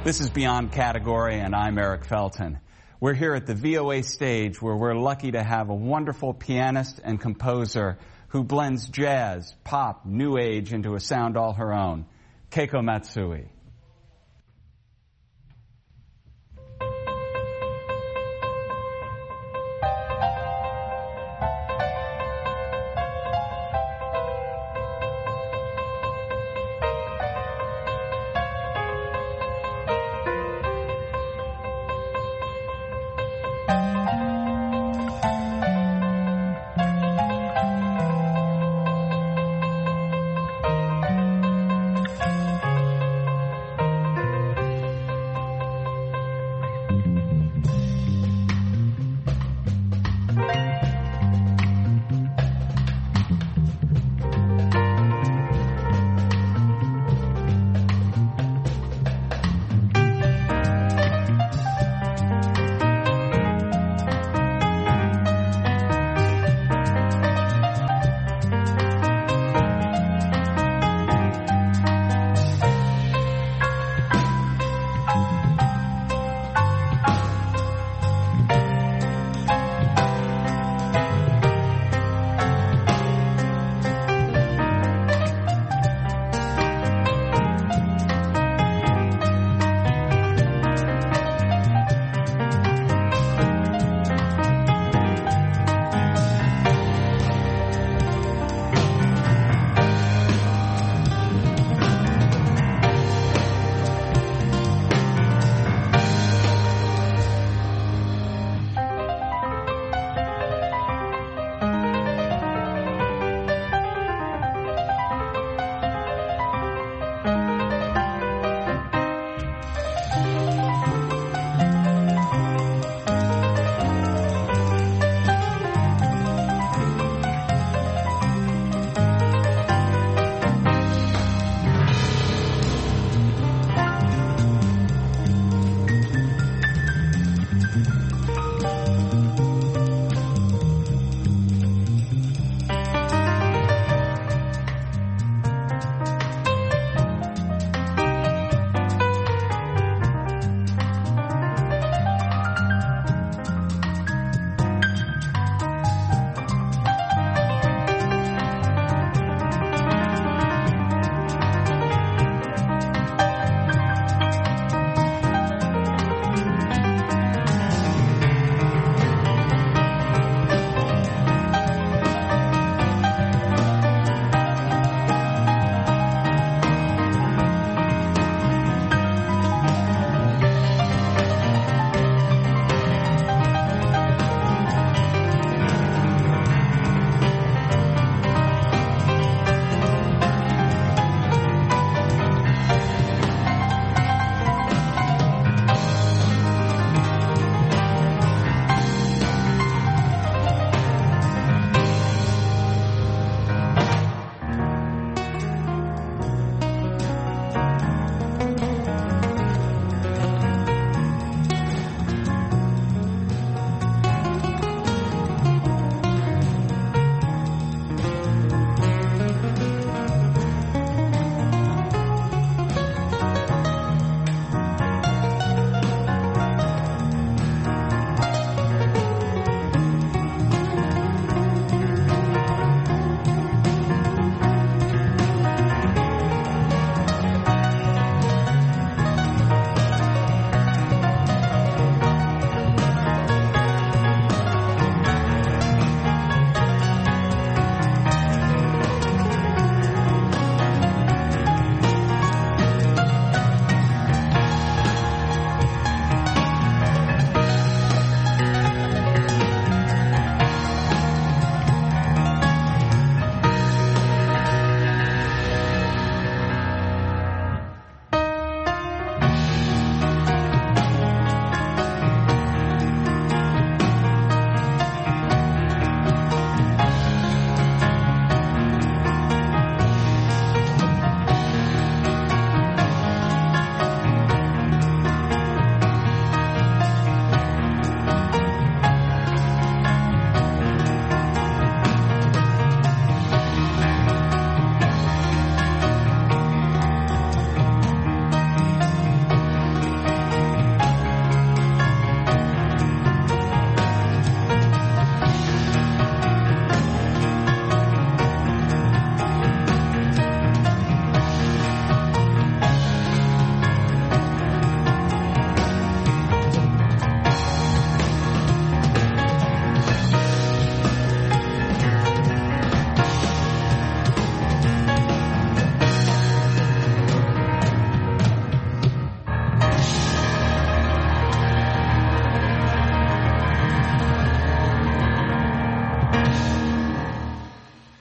This is Beyond Category, and I'm Eric Felton. We're here at the VOA stage where we're lucky to have a wonderful pianist and composer who blends jazz, pop, new age into a sound all her own, Keiko Matsui.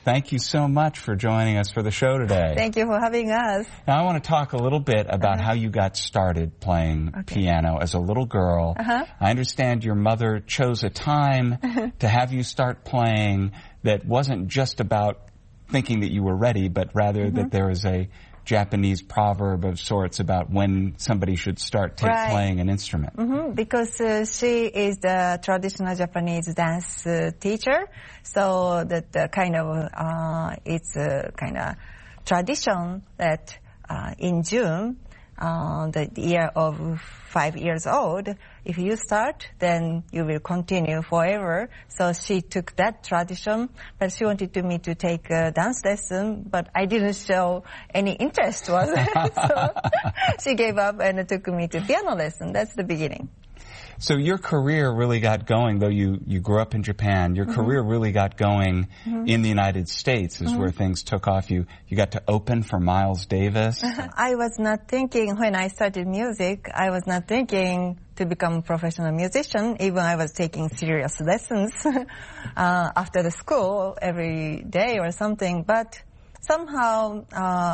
Thank you so much for joining us for the show today. Thank you for having us. Now, I want to talk a little bit about how you got started playing piano as a little girl. I understand your mother chose a time to have you start playing that wasn't just about thinking that you were ready, but rather that there was a Japanese proverb of sorts about when somebody should start playing an instrument. Because she is the traditional Japanese dance teacher, so that kind of it's a kind of tradition that in June, the year of 5 years old, if you start, then you will continue forever. So she took that tradition, but she wanted me to take a dance lesson, but I didn't show any interest, was it? So she gave up and took me to piano lesson. That's the beginning. So your career really got going, though you grew up in Japan, your career really got going in the United States is where things took off. You got to open for Miles Davis. I was not thinking, when I started music, I was not thinking to become a professional musician. Even I was taking serious lessons after the school every day or something. But somehow,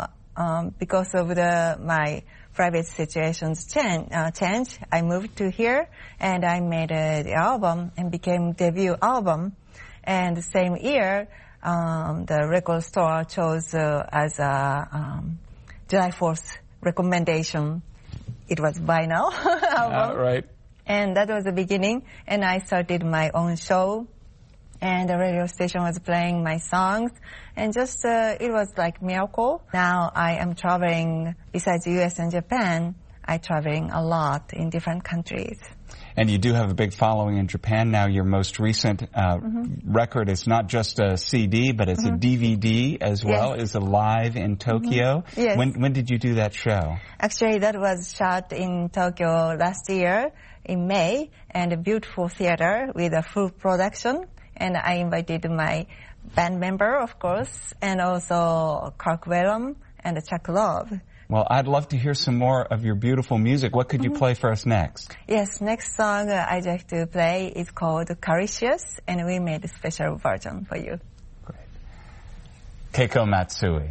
because of my private situations change, I moved to here and I made the album and became debut album. And the same year, the record store chose as a July 4th recommendation. It was Vinyl album. Right. And that was the beginning. And I started my own show. And the radio station was playing my songs. And just, it was like miracle. Now I am traveling, besides US and Japan, I'm traveling a lot in different countries. And you do have a big following in Japan now. Your most recent record is not just a CD, but it's a DVD as well. Is Alive in Tokyo. Yes. When did you do that show? Actually, that was shot in Tokyo last year in May, and a beautiful theater with a full production. And I invited my band member, of course, and also Kirk Whalum and Chuck Love. Well, I'd love to hear some more of your beautiful music. What could you play for us next? Yes, next song I'd like to play is called Caricious, and we made a special version for you. Great. Keiko Matsui.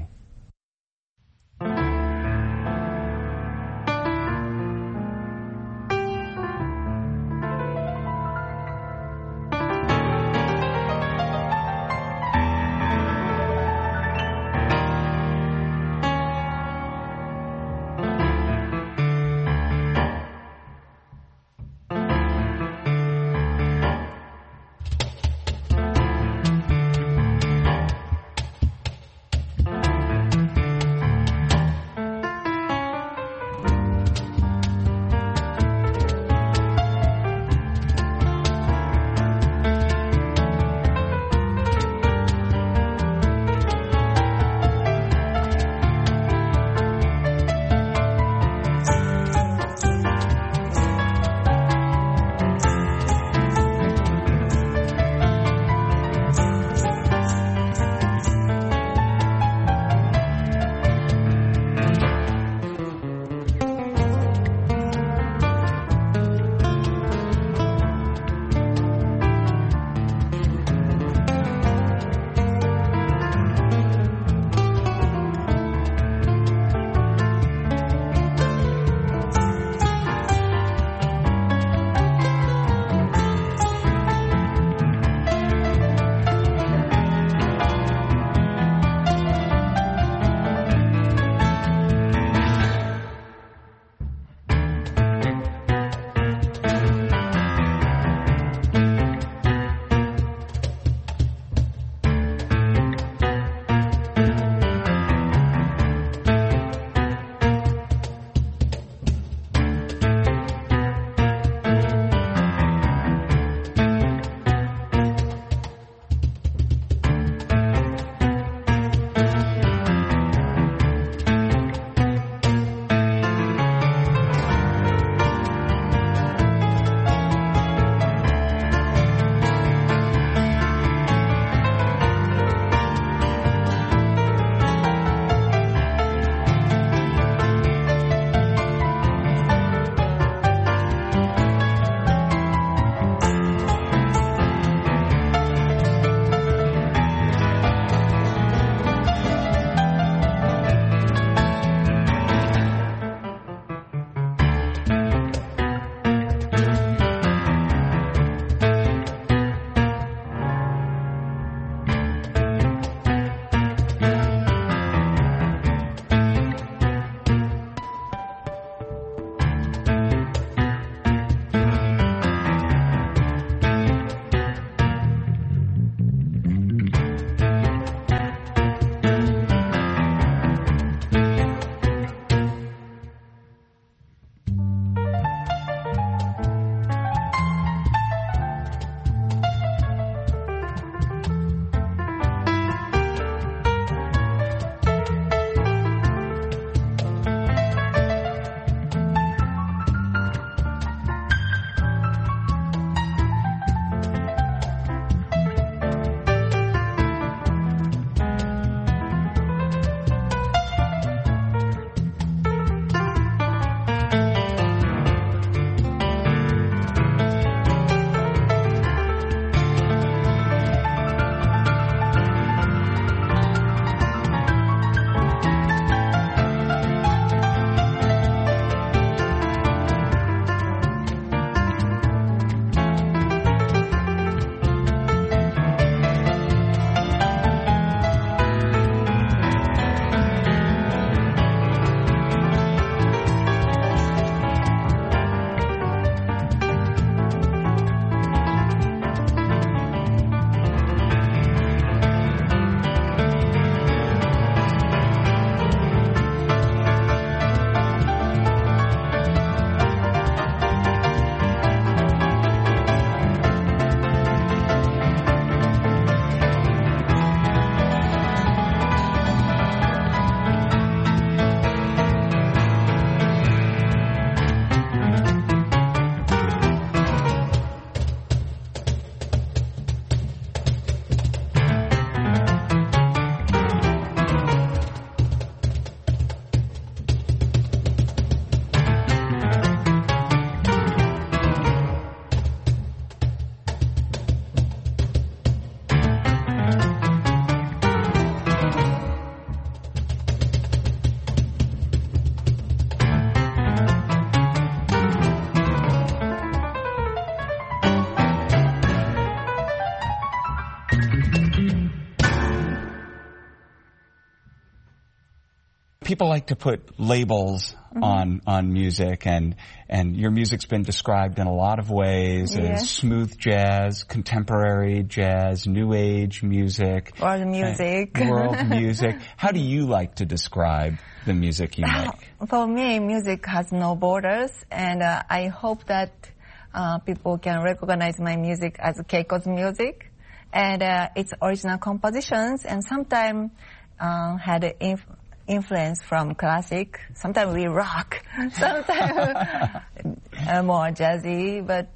people like to put labels on music, and your music's been described in a lot of ways as smooth jazz, contemporary jazz, new age music, world music. World music. How do you like to describe the music you make? For me, music has no borders, and I hope that people can recognize my music as Keiko's music, and its original compositions, and sometimes had influence from classic. Sometimes we rock, sometimes more jazzy, but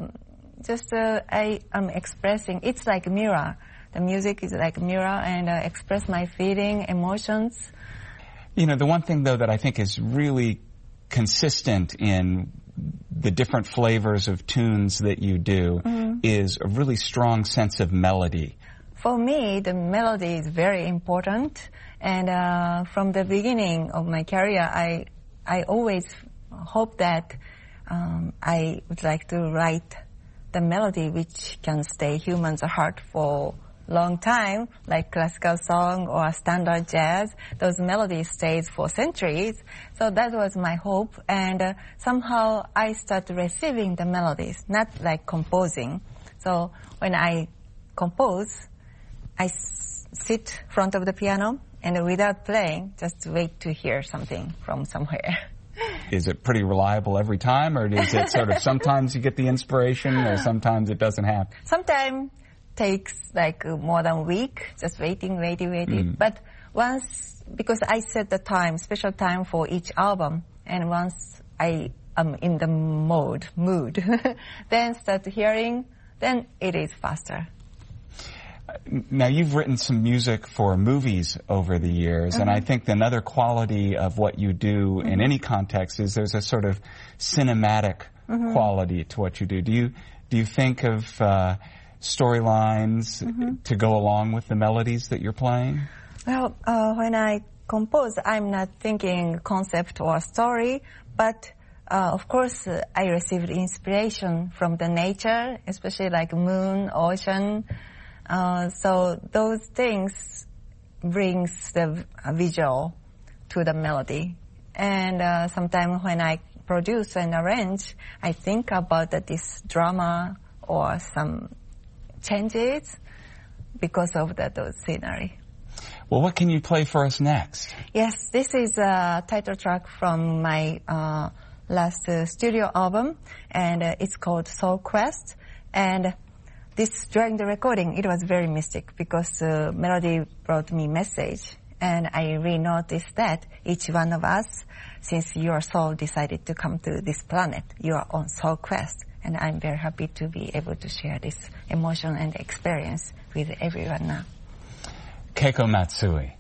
I am expressing. It's like a mirror. The music is like a mirror, and express my feeling, emotions. You know, the one thing though that I think is really consistent in the different flavors of tunes that you do is a really strong sense of melody. For me, the melody is very important, and from the beginning of my career, I always hope that I would like to write the melody which can stay humans' heart for long time, like classical song or standard jazz. Those melodies stays for centuries. So that was my hope, and somehow I started receiving the melodies, not like composing. So when I compose, I sit in front of the piano and without playing, just wait to hear something from somewhere. Is it pretty reliable every time, or is it sort of sometimes you get the inspiration or sometimes it doesn't happen? Sometimes takes like more than a week, just waiting. But once, because I set the time, special time for each album, and once I am in the mood, then start hearing, then it is faster. Now, you've written some music for movies over the years, and I think another quality of what you do in any context is there's a sort of cinematic quality to what you do. Do you think of storylines to go along with the melodies that you're playing? Well, when I compose, I'm not thinking concept or story, but of course, I received inspiration from the nature, especially like moon, ocean. So those things brings the visual to the melody. And sometimes when I produce and arrange, I think about this drama or some changes because of those scenery. Well, what can you play for us next? Yes, this is a title track from my last studio album, and it's called Soul Quest. And during the recording, it was very mystic because the melody brought me message. And I really noticed that each one of us, since your soul decided to come to this planet, you are on soul quest. And I'm very happy to be able to share this emotion and experience with everyone now. Keiko Matsui.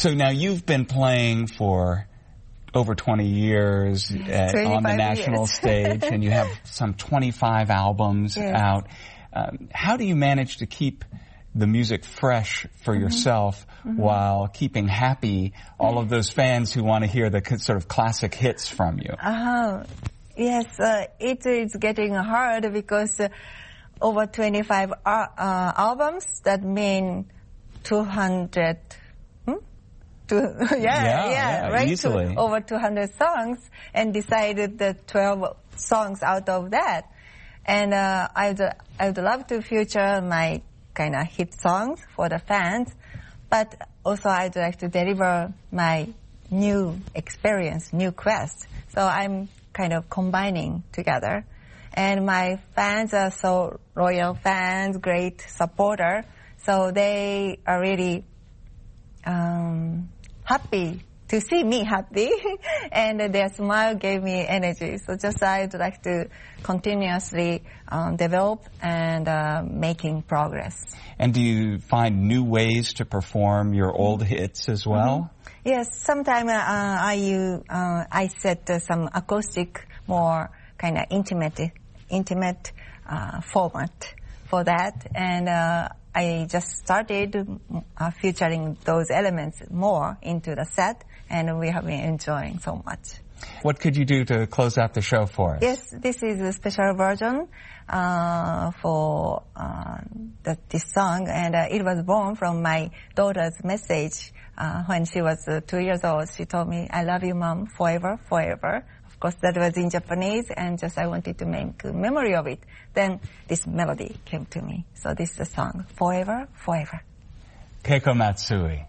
So now you've been playing for over 20 years on the national stage, and you have some 25 albums out. How do you manage to keep the music fresh for yourself while keeping happy all of those fans who want to hear the sort of classic hits from you? Yes, it is getting hard because over 25 albums, that mean 200... right, easily. Over 200 songs, and decided the 12 songs out of that. And I would love to feature my kind of hit songs for the fans, but also I'd like to deliver my new experience, new quest. So I'm kind of combining together. And my fans are so loyal fans, great supporter. So they are really happy to see me happy, and their smile gave me energy. So just I'd like to continuously develop and making progress. And do you find new ways to perform your old hits as well? Yes, sometimes I set some acoustic, more kind of intimate format for that, and I just started featuring those elements more into the set, and we have been enjoying so much. What could you do to close out the show for us? Yes, this is a special version for this song, and it was born from my daughter's message when she was 2 years old. She told me, "I love you, Mom, forever, forever." Of course, that was in Japanese, and just I wanted to make a memory of it. Then this melody came to me. So this is the song, Forever, Forever. Keiko Matsui.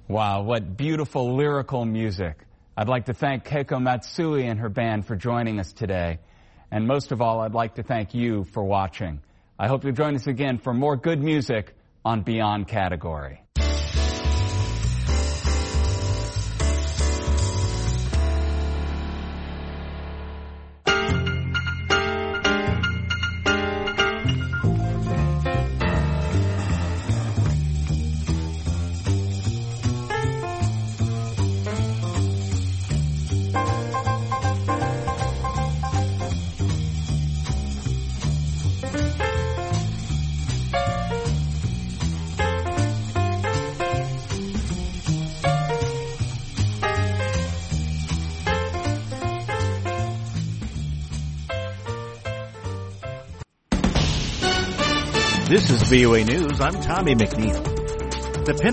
Wow, what beautiful lyrical music. I'd like to thank Keiko Matsui and her band for joining us today. And most of all, I'd like to thank you for watching. I hope you'll join us again for more good music on Beyond Category. This is VOA News. I'm Tommy McNeil. The